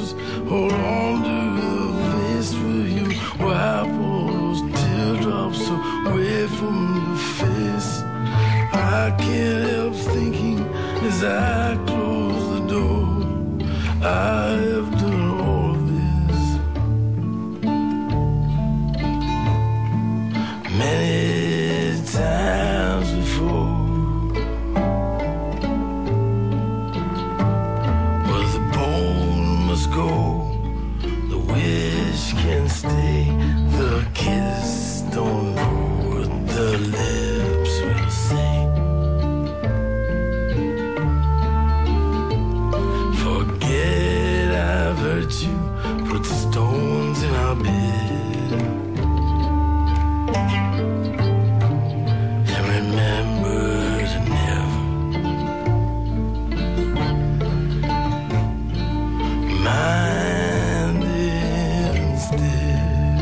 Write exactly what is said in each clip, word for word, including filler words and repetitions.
letters. Hold on to the face where you wipe all those teardrops away from your face. I can't help thinking as I close the door, I have done all of this many times before. Well, the bone must go, the wish can stay, the kiss don't know what the lips will say. Forget I've hurt you, put the stones in our bed, and remember to never mind instead.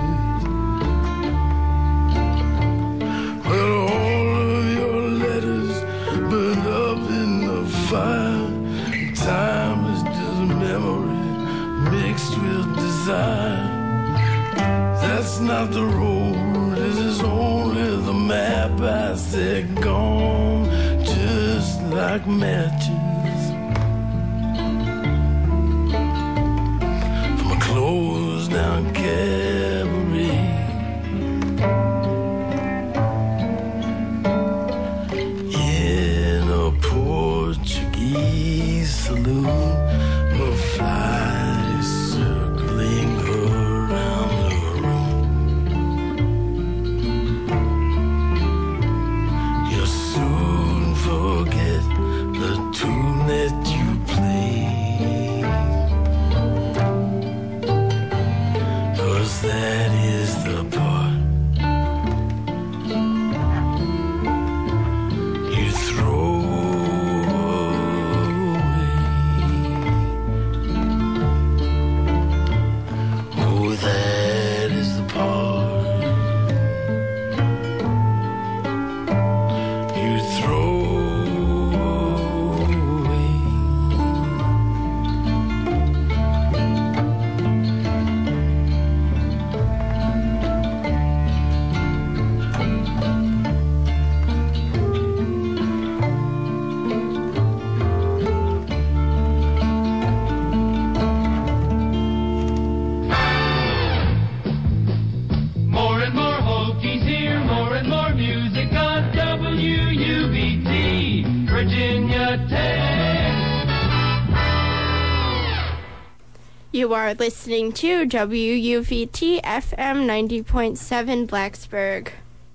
Well, all of your letters burned up in the fire. Time is just memory mixed with desire. That's not the road, this is only the map. I said gone, just like matches from a closed down cabaret. In a Portuguese saloon, a fly is circling around the room. You'll soon forget the tune that you played, 'cause that is the part you throw away. Oh, that is the part you throw away. More and more Hokies here, more and more music on W U B T, Virginia Tech. You are listening to W U V T F M ninety point seven Blacksburg.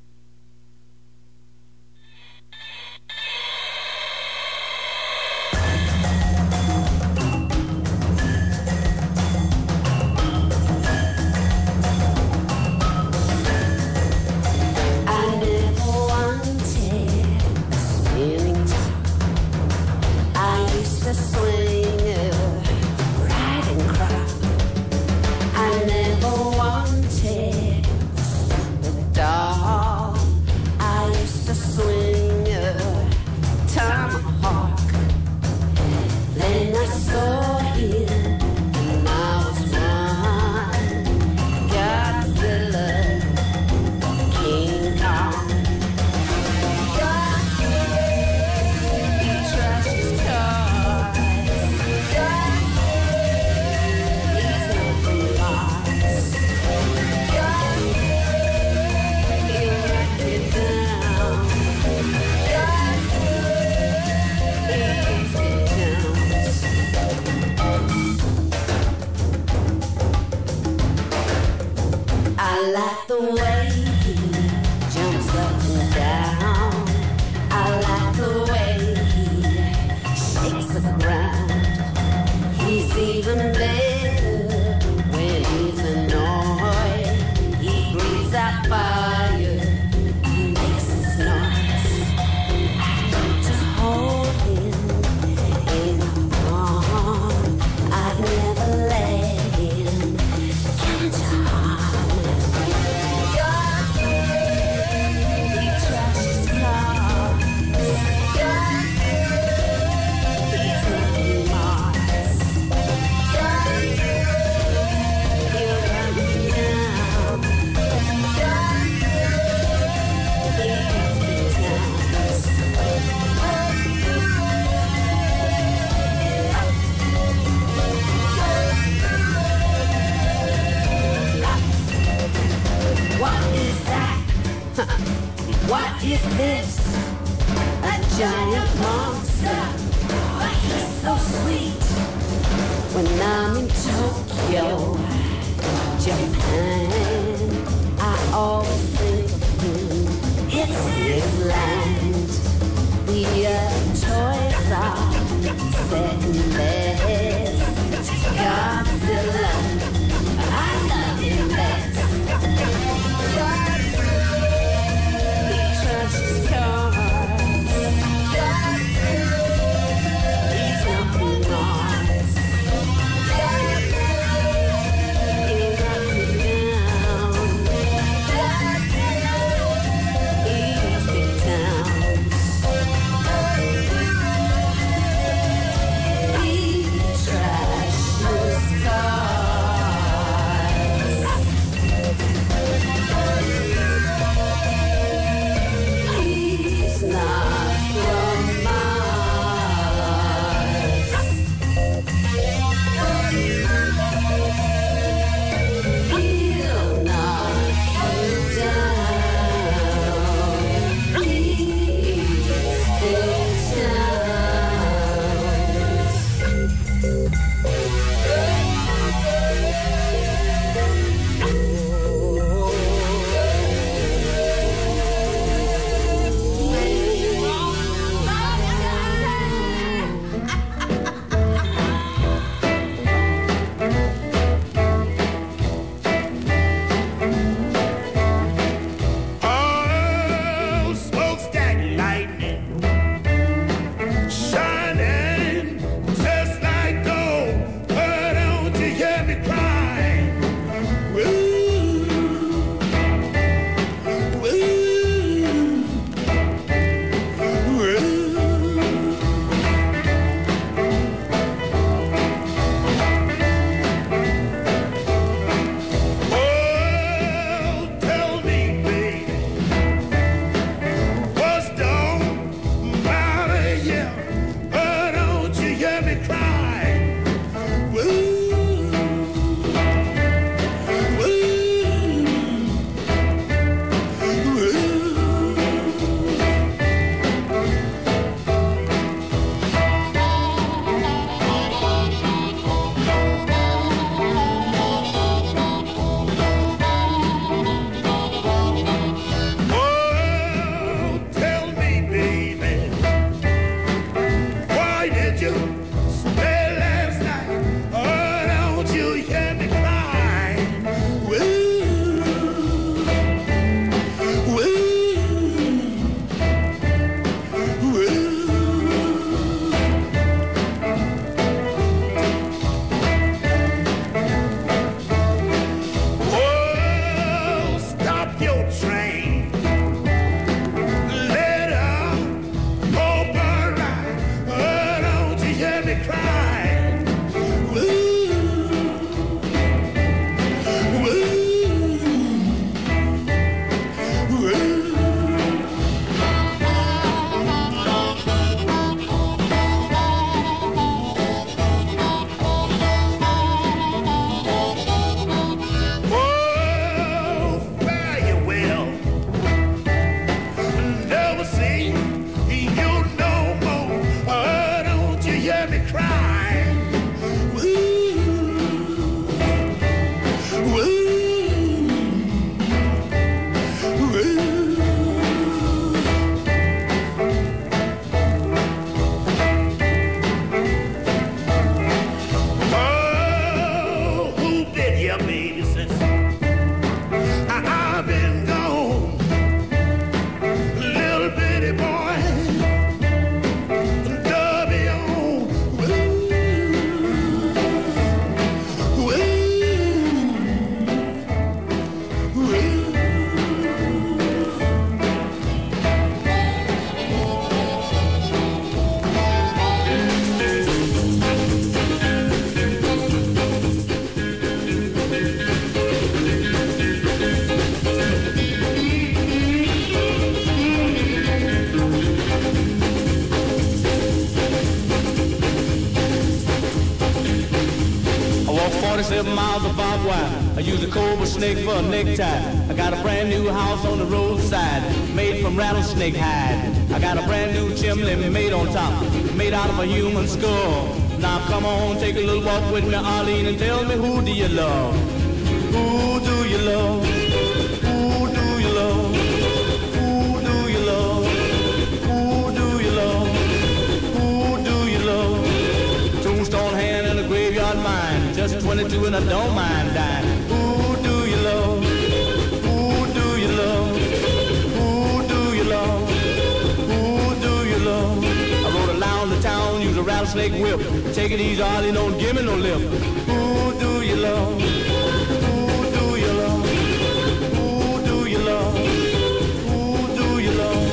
I never wanted a spinning top. I used to swing it, ride and cry. I never wanted a stupid doll. I used to swing a tomahawk. Then I saw him and I was one. Godzilla, King Kong. He trashes cars. He's nothing lost. He'll knock you down. He's been I like the way he jumps up and down. I like the way he shakes the ground. He's even better when he's annoyed. He breathes out fire, he makes a noise. I want to hold him in my arm. I'd never let him count your heart. Is this a giant monster? He's so sweet. When I'm in Tokyo, Japan, I always think of him. It's his land. The uh, toys are second best to Godzilla. I love him best. He touches cars. He's nothing wrong. He knocked me down. He's big town. He's Walk forty-seven miles of barbed wire. I use a cobra snake for a necktie. I got a brand new house on the roadside, made from rattlesnake hide. I got a brand new chimney made on top, made out of a human skull. Now come on, take a little walk with me, Arlene, and tell me, who do you love? Who do you love? Who do you love? Who do you love? Who do you love? Who do you love? Tombstone hand and a graveyard mine, just twenty-two and I don't mind dying. Who do you love? Who do you love? Who do you love? Who do you love? I rode around the town, use a rattlesnake whip. Take it easy, Arlie, don't give me no lip. Who do you love? Who do you love? Who do you love? Who do you love?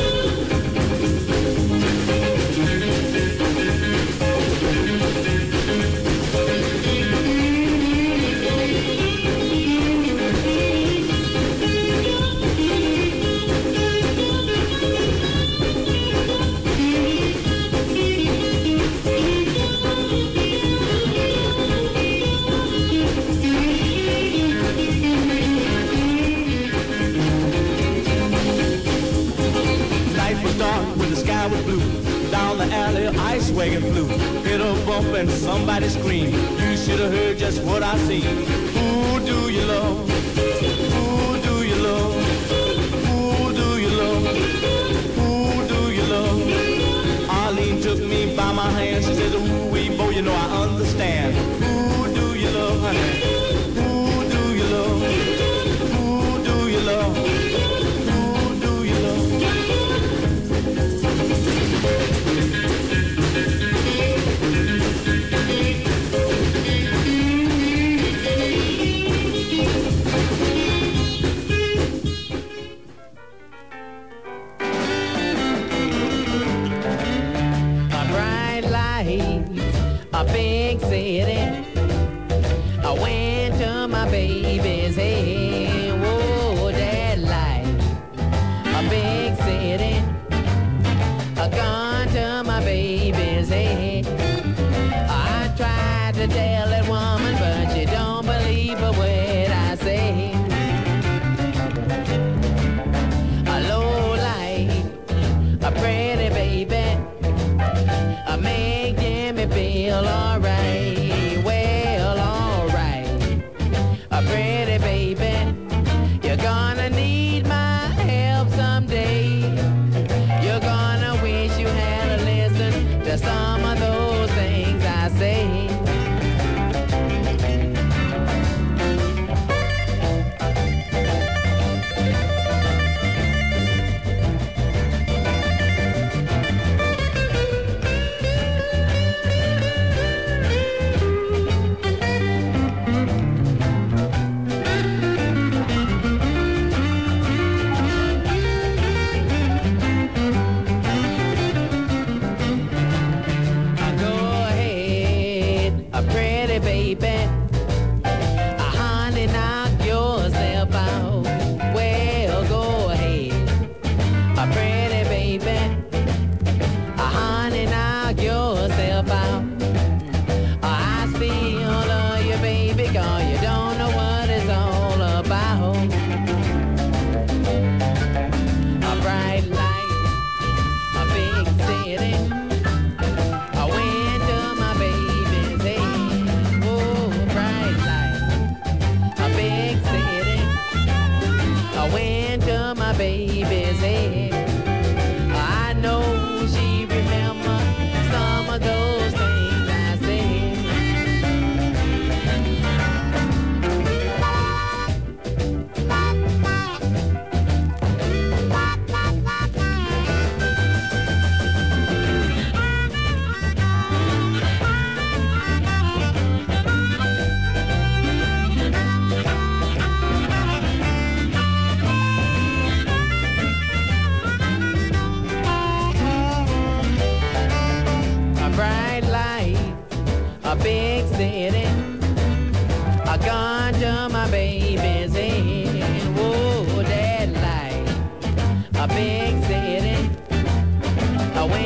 Was blue. Down the alley, ice wagon flew. Hit a bump and somebody screamed. You should have heard just what I seen. Who do you love? Who do you love? Who do you love? Who do you love? Arlene took me by my hand. She said, ooh, wee, boy, you know I understand. Who do you love, honey? Who do you love? Who do you love? Who do you love? A big city. I went to my baby's head. Whoa, that light. A big city. I gone to my baby's head. I tried to tell that woman, but she don't believe a word I say. A low light, a pretty baby. I make Jimmy feel alright, well alright. A pretty baby, you're gonna need my help someday. You're gonna wish you had to listen to some of those things I say.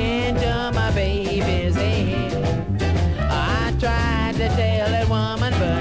Tried to tell that woman, but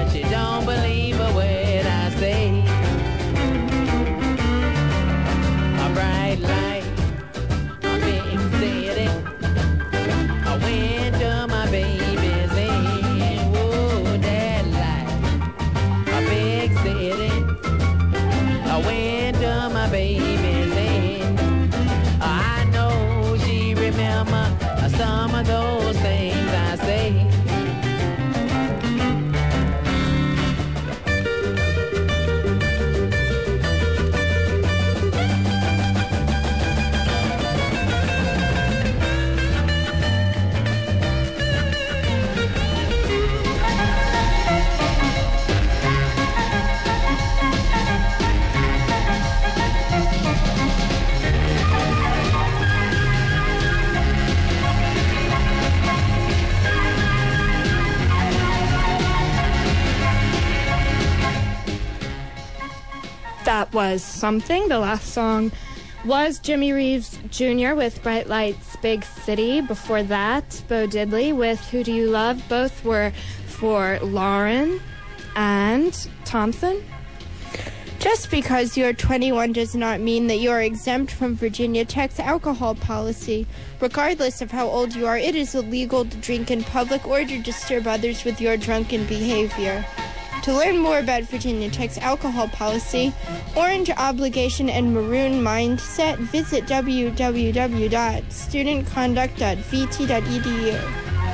That was Something. The last song was Jimmy Reeves Junior with Bright Lights, Big City. Before that, Bo Diddley with Who Do You Love? Both were for Lauren and Thompson. Just because you're twenty-one does not mean that you are exempt from Virginia Tech's alcohol policy. Regardless of how old you are, it is illegal to drink in public or to disturb others with your drunken behavior. To learn more about Virginia Tech's alcohol policy, orange obligation, and maroon mindset, visit w w w dot student conduct dot v t dot e d u.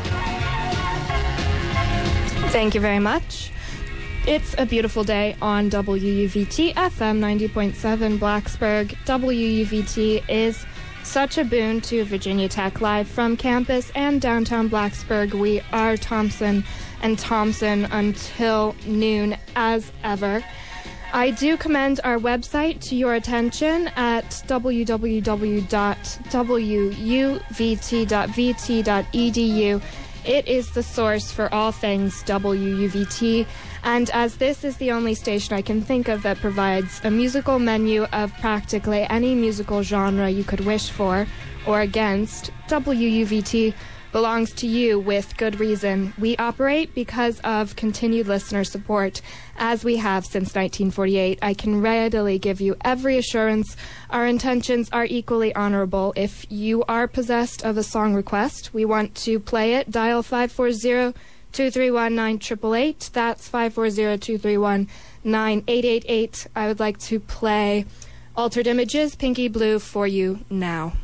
Thank you very much. It's a beautiful day on W U V T F M ninety point seven Blacksburg. W U V T is such a boon to Virginia Tech. Live from campus and downtown Blacksburg, we are Thompson and Thompson until noon as ever. I do commend our website to your attention at w w w dot w u v t dot v t dot e d u. It is the source for all things W U V T, and as this is the only station I can think of that provides a musical menu of practically any musical genre you could wish for or against, W U V T belongs to you with good reason. We operate because of continued listener support, as we have since nineteen forty-eight. I can readily give you every assurance our intentions are equally honorable. If you are possessed of a song request, we want to play it. Dial five four zero, two three one, nine eight eight eight. That's five four zero, two three one, nine eight eight eight. I would like to play Altered Images, Pinky Blue, for you now.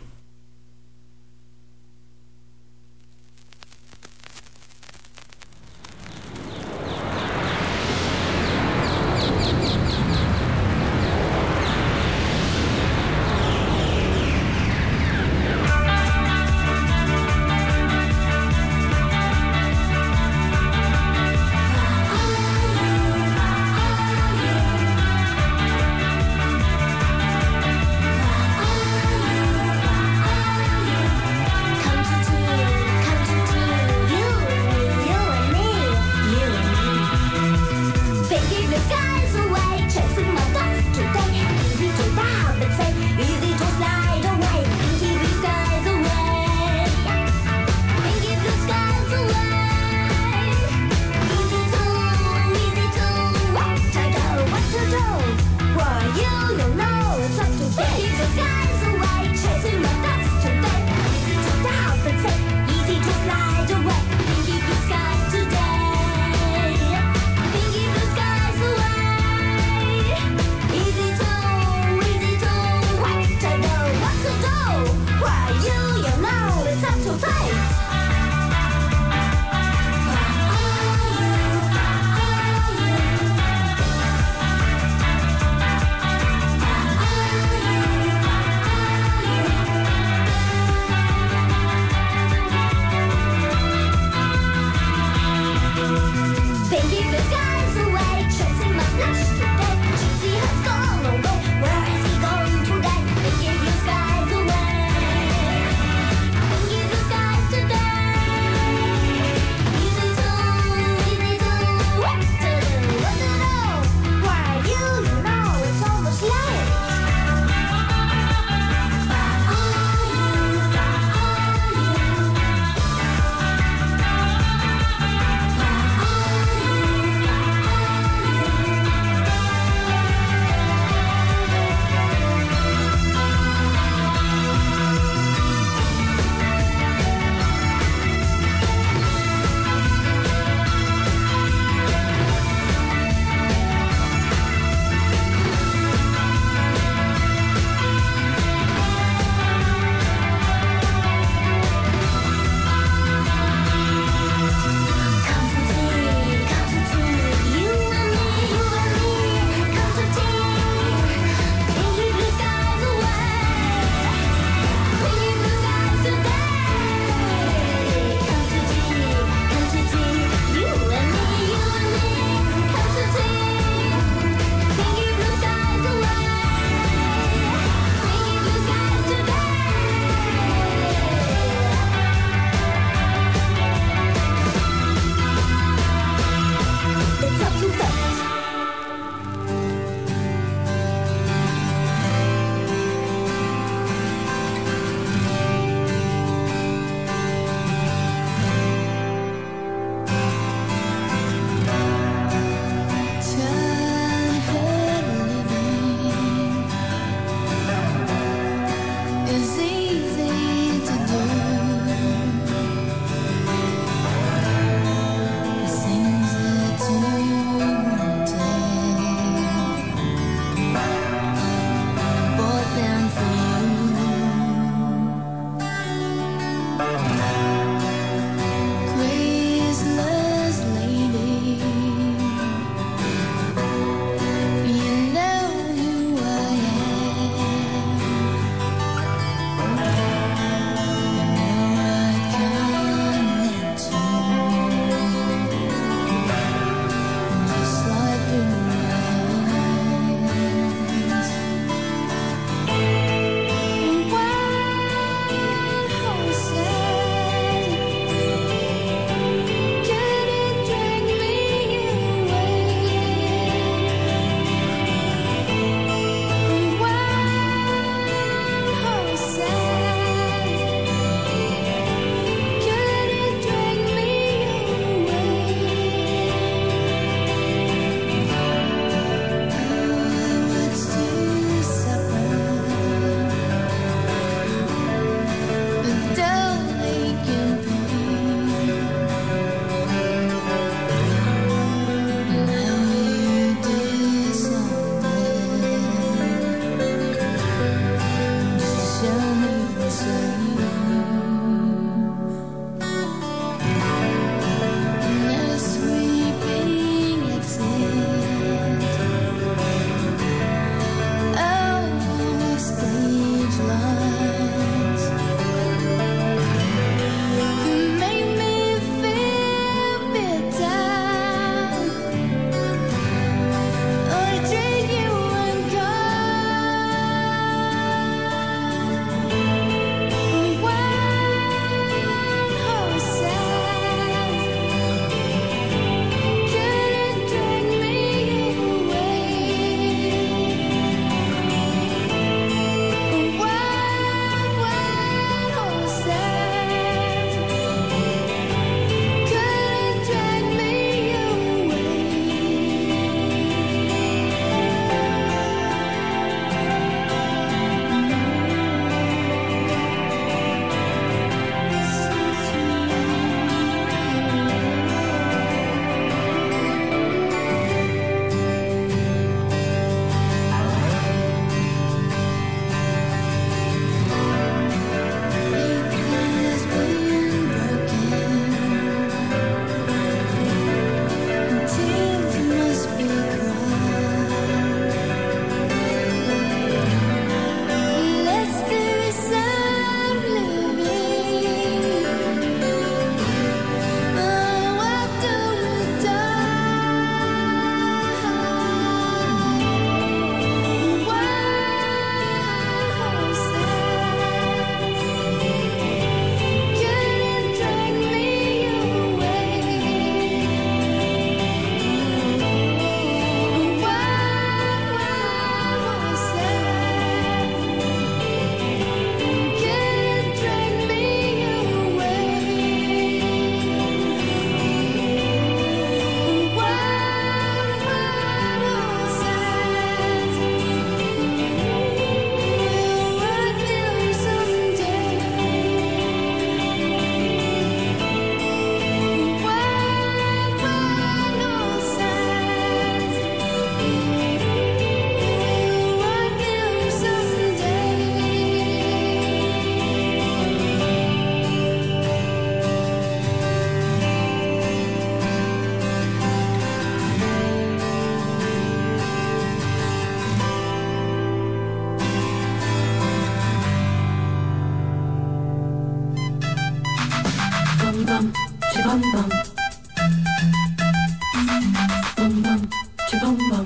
Boom boom, cha-boom boom.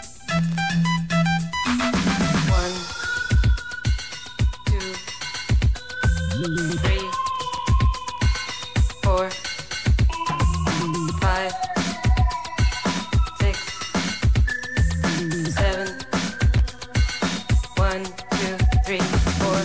One, two, three, four, five, six, seven. One, two, three, four.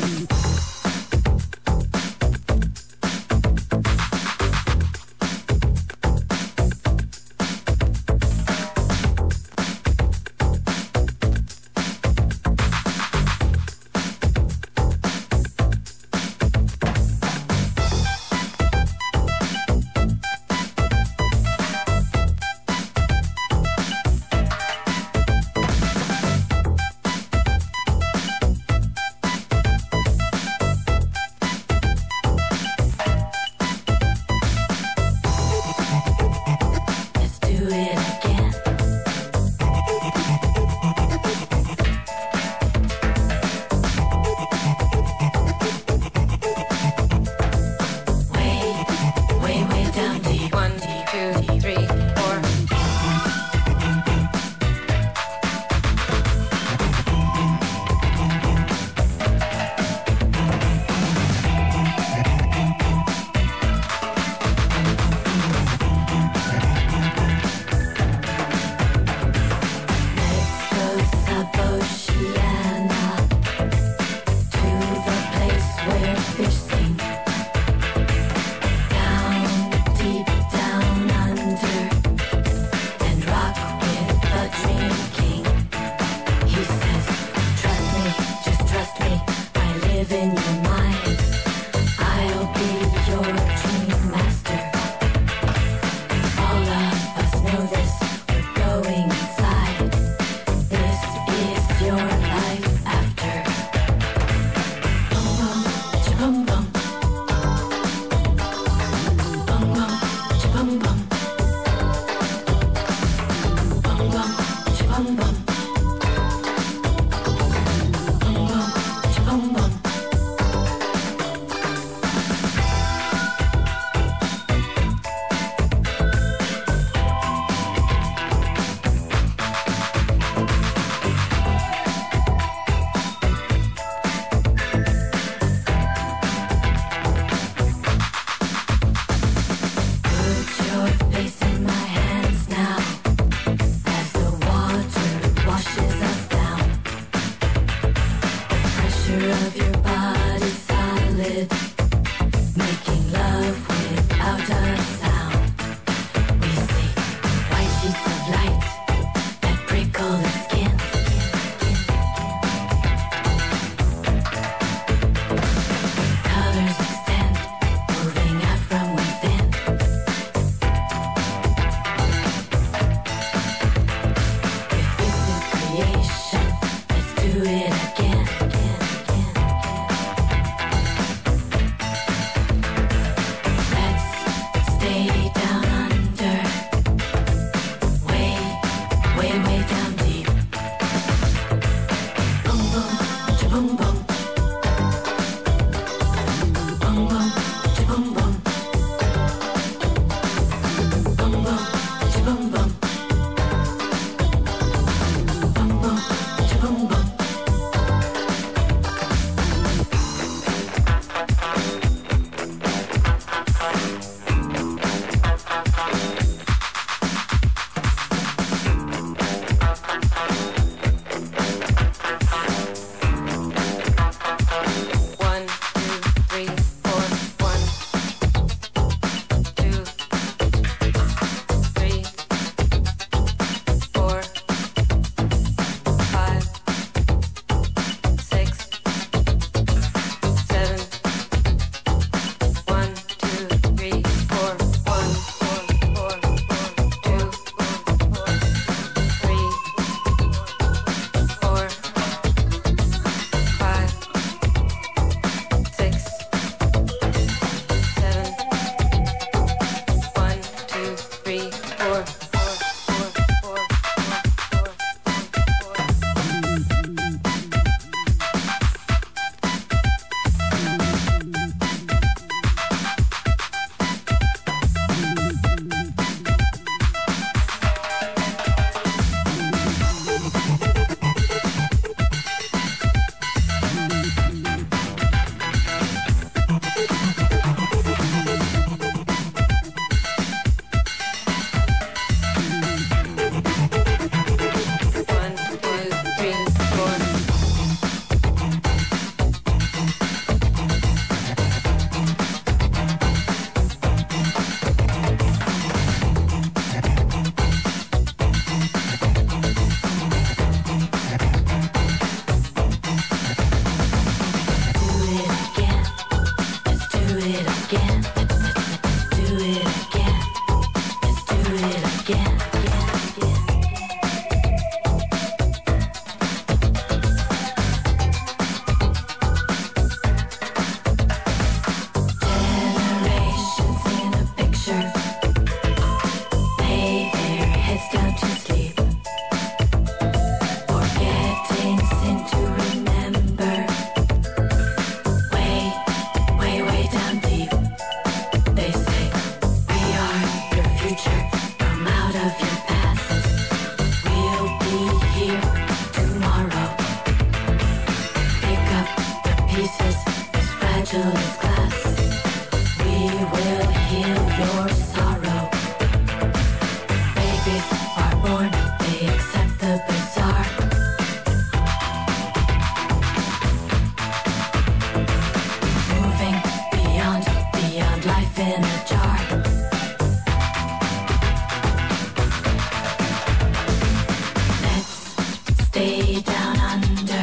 stay down under,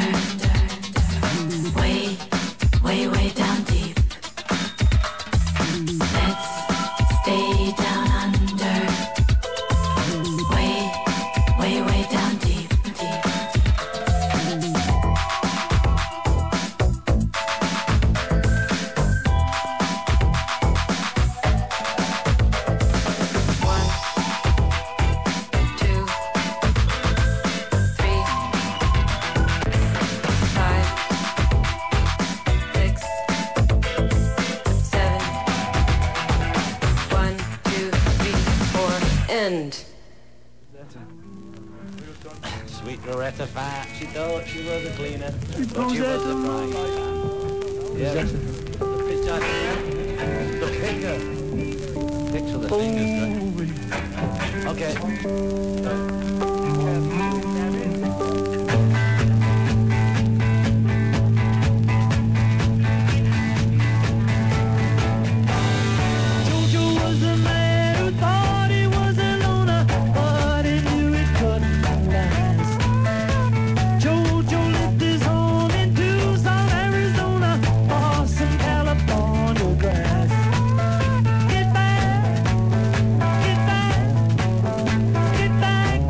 way, way, way down deep. Let's stay down under, way, way, way down deep, deep. One, two, three, five, six, seven. One, two, three, four, end. Sweet Loretta Fat, she thought she was a cleaner, but she was a fry. Yeah, the picture, the finger, picture the fingers, right? Okay. Jojo was a man who thought he was a loner, but he knew it couldn't last. Jojo lived his home in Tucson, Arizona, or some California grass. Get back, get back, get back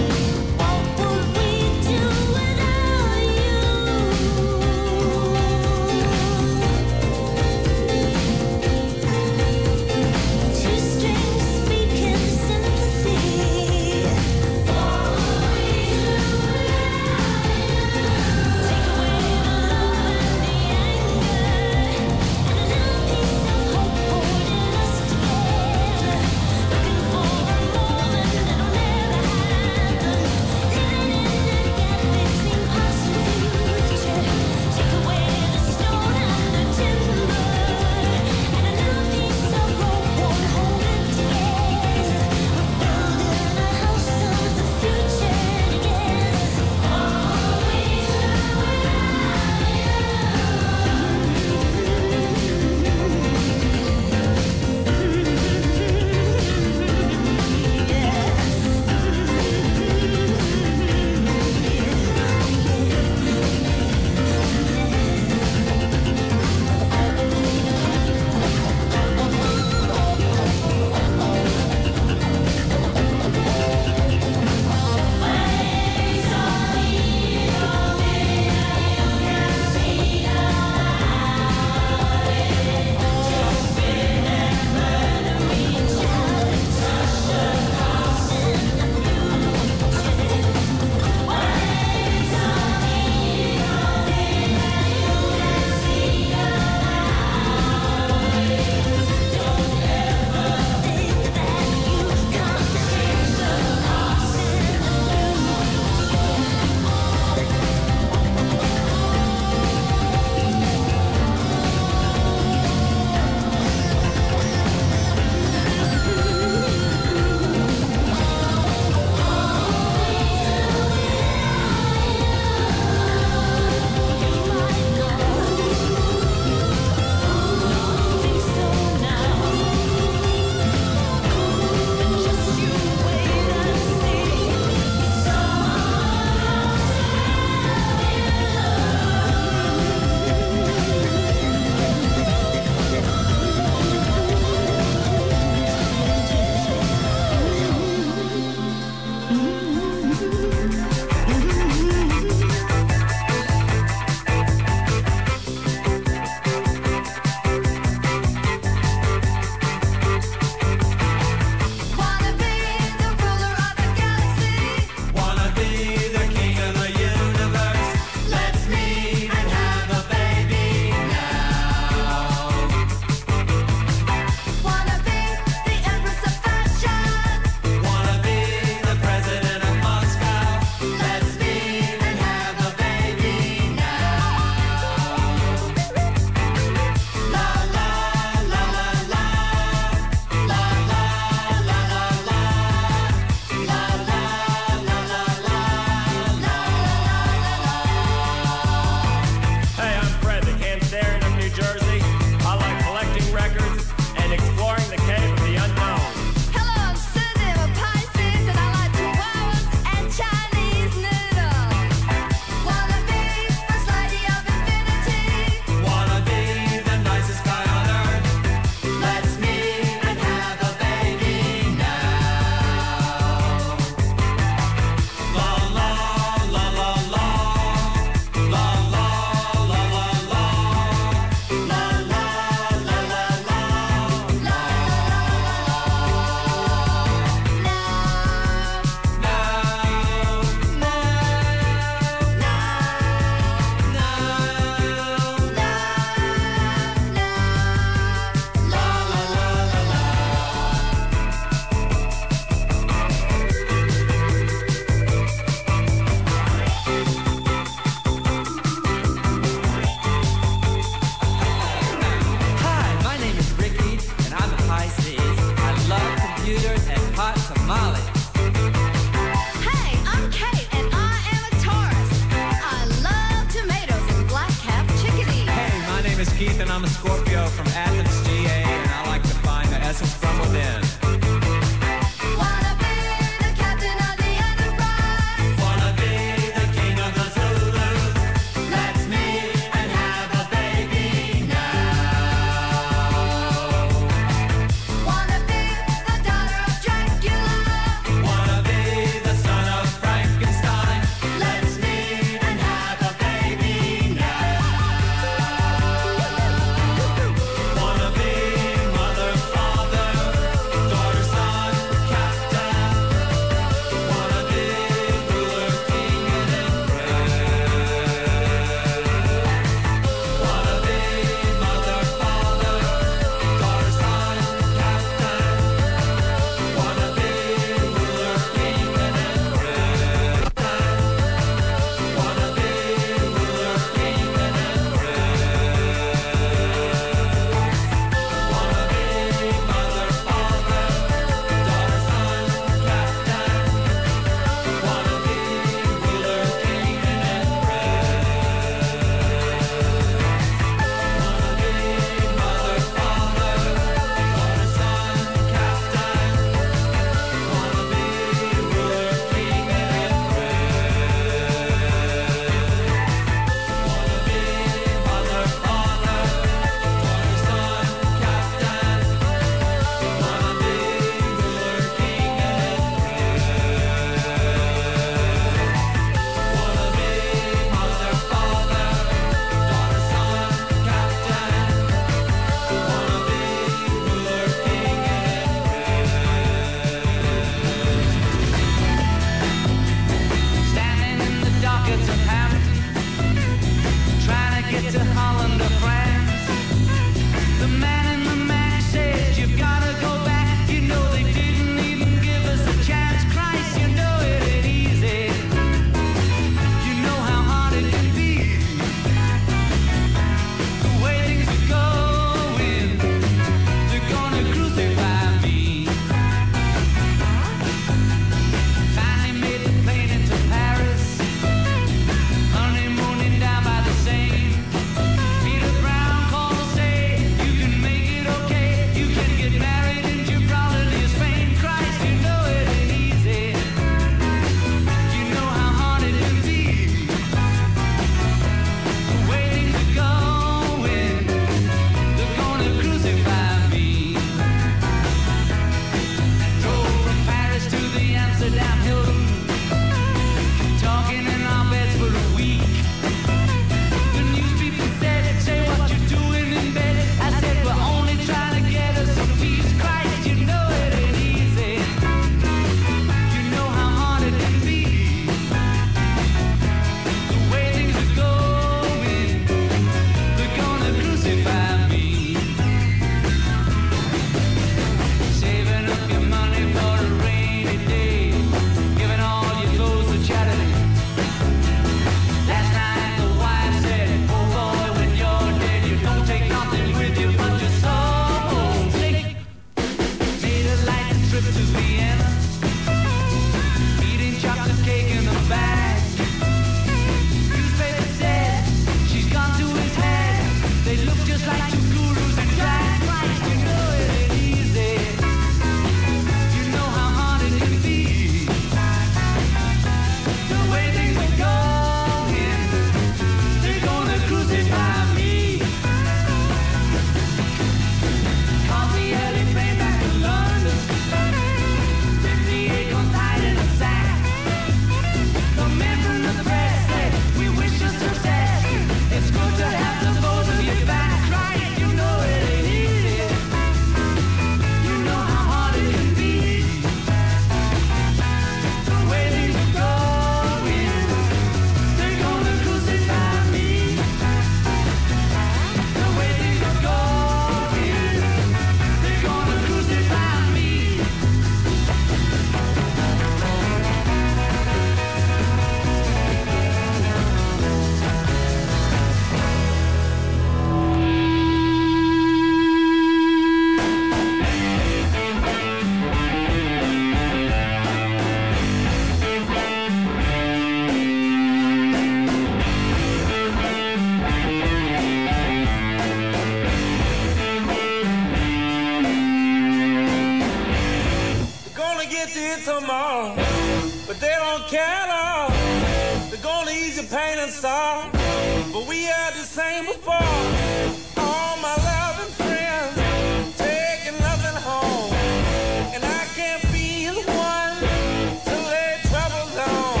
get to it tomorrow, but they don't care at all. They're gonna ease your pain and sorrow, but we had the same before. All my loving friends taking nothing home, and I can't be the one to lay troubles on.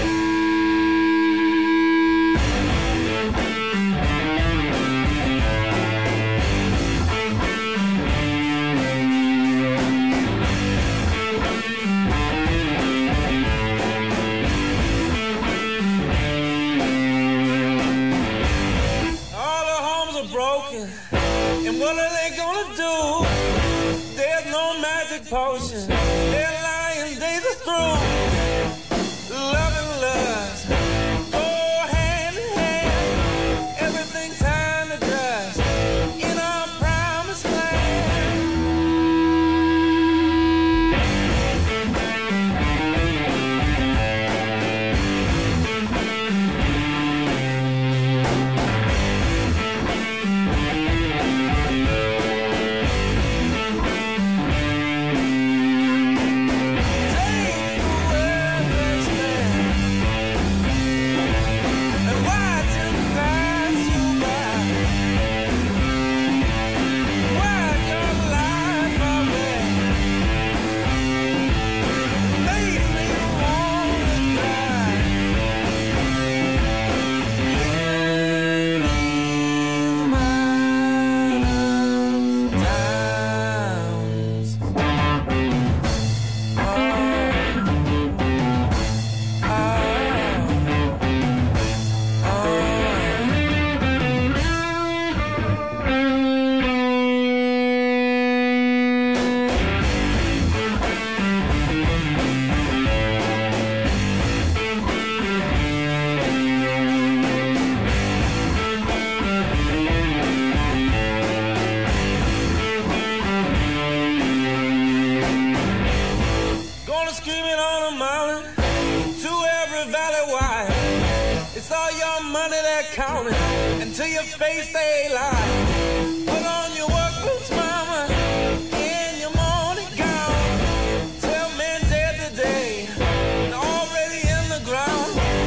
And what are they gonna do? There's no magic potion. Their lying days are through. Love and lust go hand in hand. Everything's time to dust in our promised land. Counting until your face they lie. Put on your work boots, mama, in your morning gown. Tell men dead today and already in the ground.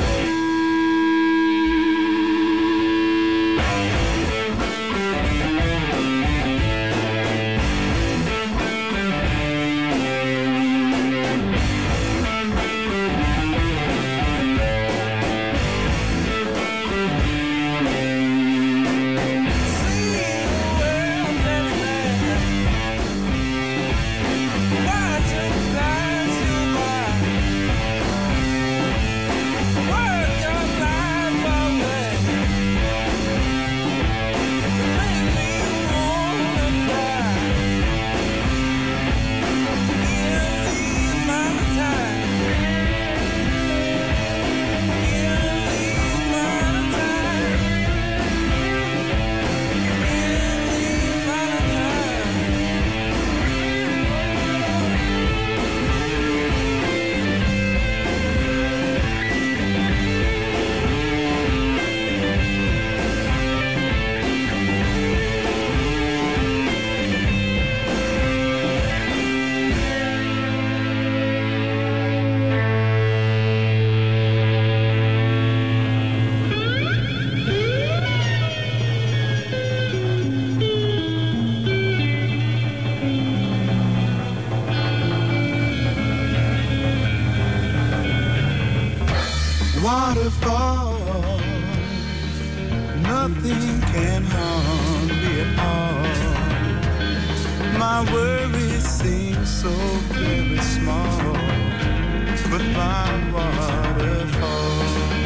Waterfalls, nothing can harm me at all. My worries seem so very small, but my waterfall,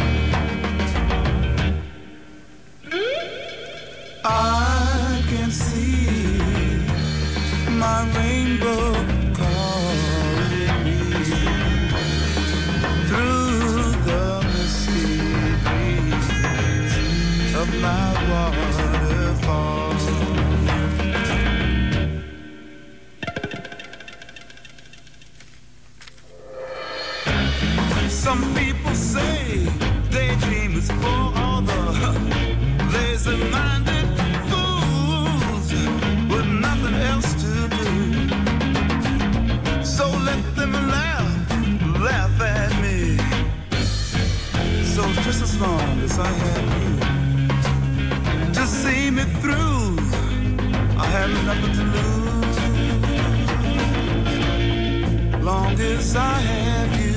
I can see my rainbow calling me through the misty breeze of my waterfall. Some people say daydreamers for all the lazy-minded fools with nothing else to do. So let them I had you to see me through, I have nothing to lose. Long as I have you.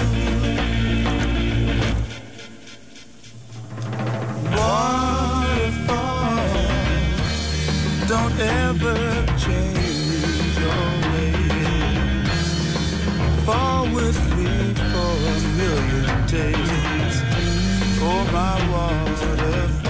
Waterfall, don't ever change your ways. Fall with me for a million days. Oh, my waterfall.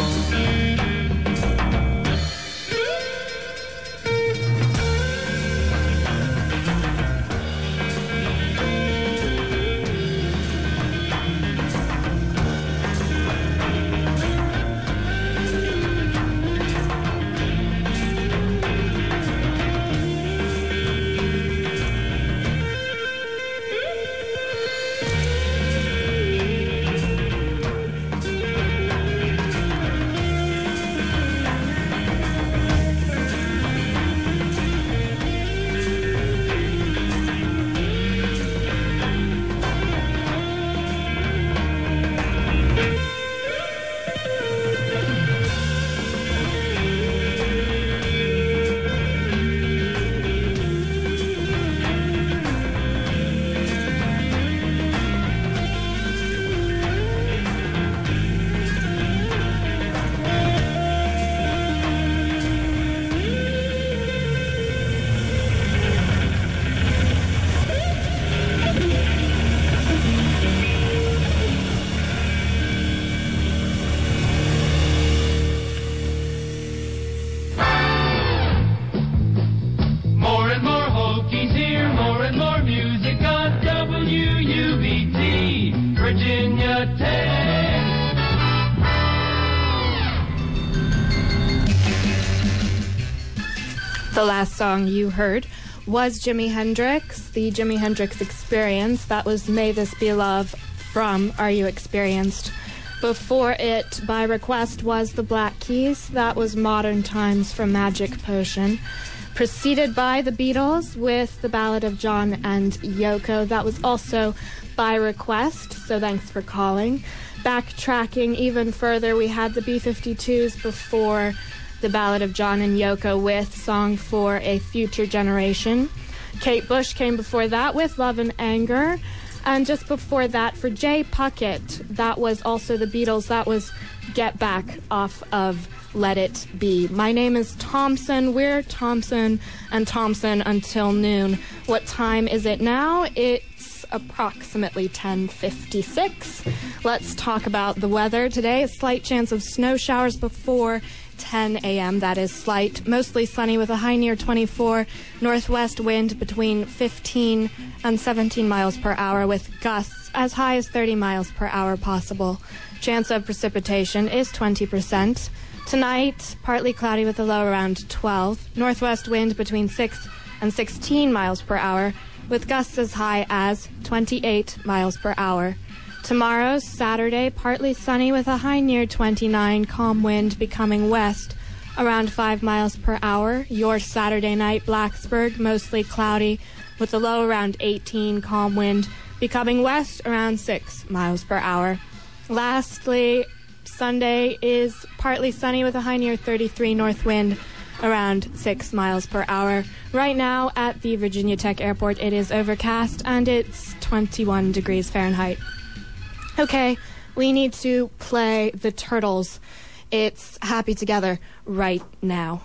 The last song you heard was Jimi Hendrix, the Jimi Hendrix Experience. That was May This Be Love from Are You Experienced? Before it, by request, was the Black Keys. That was Modern Times from Magic Potion. Preceded by the Beatles with the Ballad of John and Yoko. That was also by request, so thanks for calling. Backtracking even further, we had the B fifty-twos before the Ballad of John and Yoko with Song for a Future Generation. Kate Bush came before that with Love and Anger. And just before that, for Jay Puckett, that was also the Beatles. That was Get Back off of Let It Be. My name is Thompson. We're Thompson and Thompson until noon. What time is it now? It's approximately ten fifty-six. Let's talk about the weather today. A slight chance of snow showers before ten a.m. That is slight. Mostly sunny with a high near twenty-four. Northwest wind between fifteen and seventeen miles per hour with gusts as high as thirty miles per hour possible. Chance of precipitation is twenty percent. Tonight, partly cloudy with a low around twelve. Northwest wind between six and sixteen miles per hour with gusts as high as twenty-eight miles per hour. Tomorrow, Saturday, partly sunny with a high near twenty-nine, calm wind becoming west around five miles per hour. Your Saturday night, Blacksburg, mostly cloudy with a low around eighteen, calm wind becoming west around six miles per hour. Lastly, Sunday is partly sunny with a high near thirty-three, north wind around six miles per hour. Right now at the Virginia Tech Airport, it is overcast and it's twenty-one degrees Fahrenheit. Okay, we need to play the Turtles. It's Happy Together right now.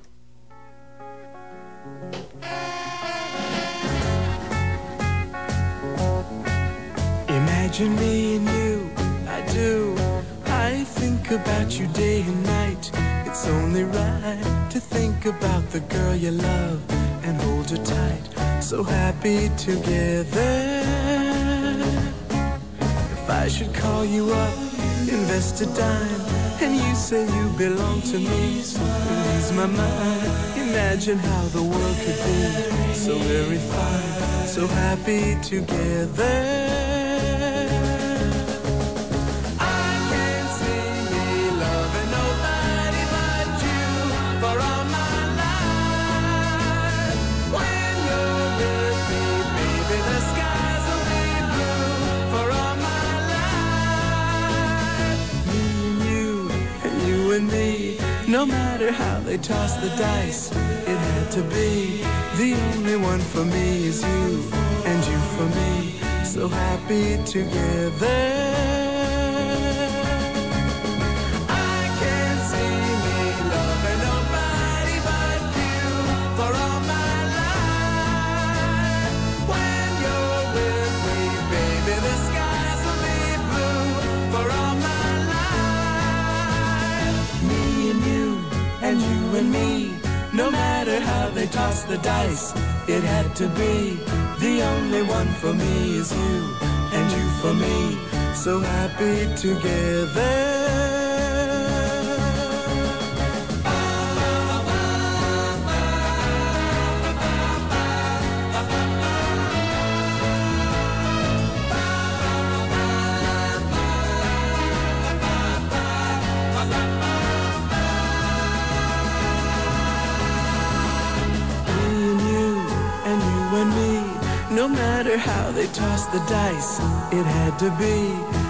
Imagine me and you, I do. I think about you day and night. It's only right to think about the girl you love and hold her tight. So happy together. If I should call you up, invest a dime, and you say you belong to me, lose my mind. Imagine how the world could be so very fine, so happy together. No matter how they toss the dice, it had to be. The only one for me is you, and you for me. So happy together. I can't see me loving nobody but you for all my life. When you're with me, baby, the skies will be blue for all my life. Me and you, and you and me. No matter how they toss the dice, it had to be. The only one for me is you, and you for me. So happy together. No matter how they toss the dice, it had to be.